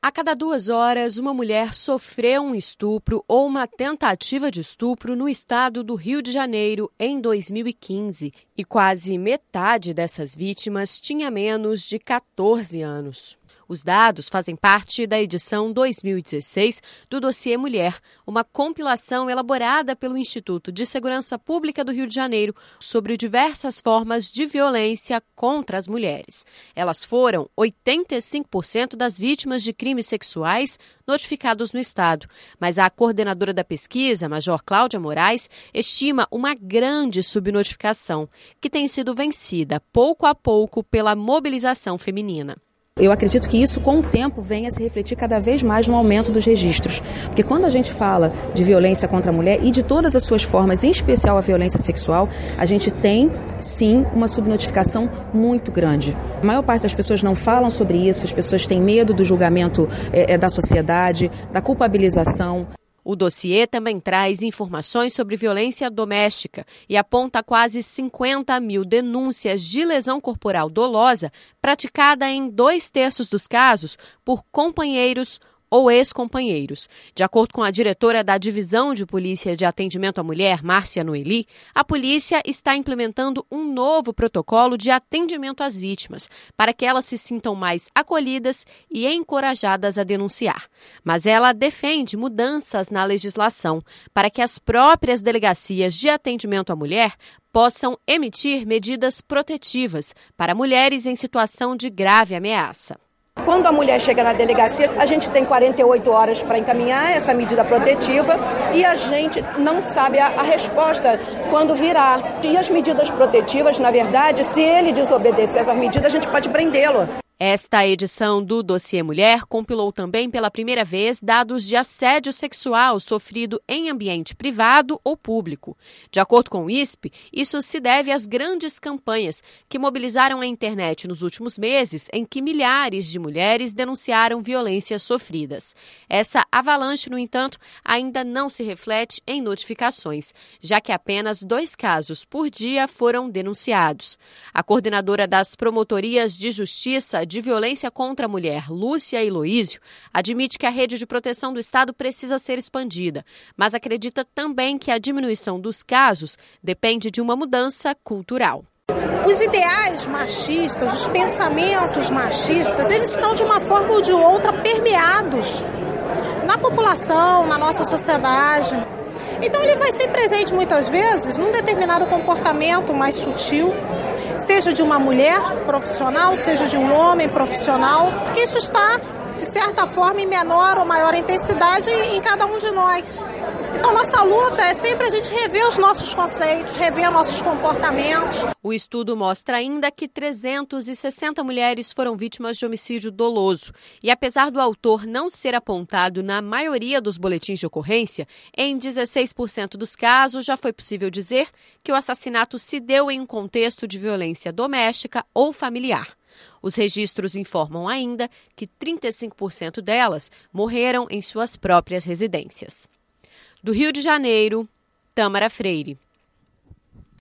A cada 2 horas, uma mulher sofreu um estupro ou uma tentativa de estupro no estado do Rio de Janeiro em 2015. E quase metade dessas vítimas tinha menos de 14 anos. Os dados fazem parte da edição 2016 do Dossiê Mulher, uma compilação elaborada pelo Instituto de Segurança Pública do Rio de Janeiro sobre diversas formas de violência contra as mulheres. Elas foram 85% das vítimas de crimes sexuais notificados no estado, mas a coordenadora da pesquisa, Major Cláudia Moraes, estima uma grande subnotificação, que tem sido vencida pouco a pouco pela mobilização feminina. Eu acredito que isso, com o tempo, venha a se refletir cada vez mais no aumento dos registros. Porque quando a gente fala de violência contra a mulher e de todas as suas formas, em especial a violência sexual, a gente tem, sim, uma subnotificação muito grande. A maior parte das pessoas não falam sobre isso, as pessoas têm medo do julgamento da sociedade, da culpabilização. O dossiê também traz informações sobre violência doméstica e aponta quase 50 mil denúncias de lesão corporal dolosa praticada em 2/3 dos casos por companheiros ou ex-companheiros. De acordo com a diretora da Divisão de Polícia de Atendimento à Mulher, Márcia Noeli, a polícia está implementando um novo protocolo de atendimento às vítimas, para que elas se sintam mais acolhidas e encorajadas a denunciar. Mas ela defende mudanças na legislação, para que as próprias delegacias de atendimento à mulher possam emitir medidas protetivas para mulheres em situação de grave ameaça. Quando a mulher chega na delegacia, a gente tem 48 horas para encaminhar essa medida protetiva e a gente não sabe a resposta quando virá. E as medidas protetivas, na verdade, se ele desobedecer essas medidas, a gente pode prendê-lo. Esta edição do Dossiê Mulher compilou também pela primeira vez dados de assédio sexual sofrido em ambiente privado ou público. De acordo com o ISP, isso se deve às grandes campanhas que mobilizaram a internet nos últimos meses, em que milhares de mulheres denunciaram violências sofridas. Essa avalanche, no entanto, ainda não se reflete em notificações, já que apenas 2 casos por dia foram denunciados. A coordenadora das Promotorias de Justiça de Violência contra a Mulher, Lúcia Eloísio, admite que a rede de proteção do Estado precisa ser expandida, mas acredita também que a diminuição dos casos depende de uma mudança cultural. Os ideais machistas, os pensamentos machistas, eles estão de uma forma ou de outra permeados na população, na nossa sociedade. Então ele vai ser presente muitas vezes num determinado comportamento mais sutil, seja de uma mulher profissional, seja de um homem profissional, porque isso está, de certa forma, em menor ou maior intensidade em cada um de nós. Então, nossa luta é sempre a gente rever os nossos conceitos, rever nossos comportamentos. O estudo mostra ainda que 360 mulheres foram vítimas de homicídio doloso. E apesar do autor não ser apontado na maioria dos boletins de ocorrência, em 16% dos casos já foi possível dizer que o assassinato se deu em um contexto de violência doméstica ou familiar. Os registros informam ainda que 35% delas morreram em suas próprias residências. Do Rio de Janeiro, Tâmara Freire.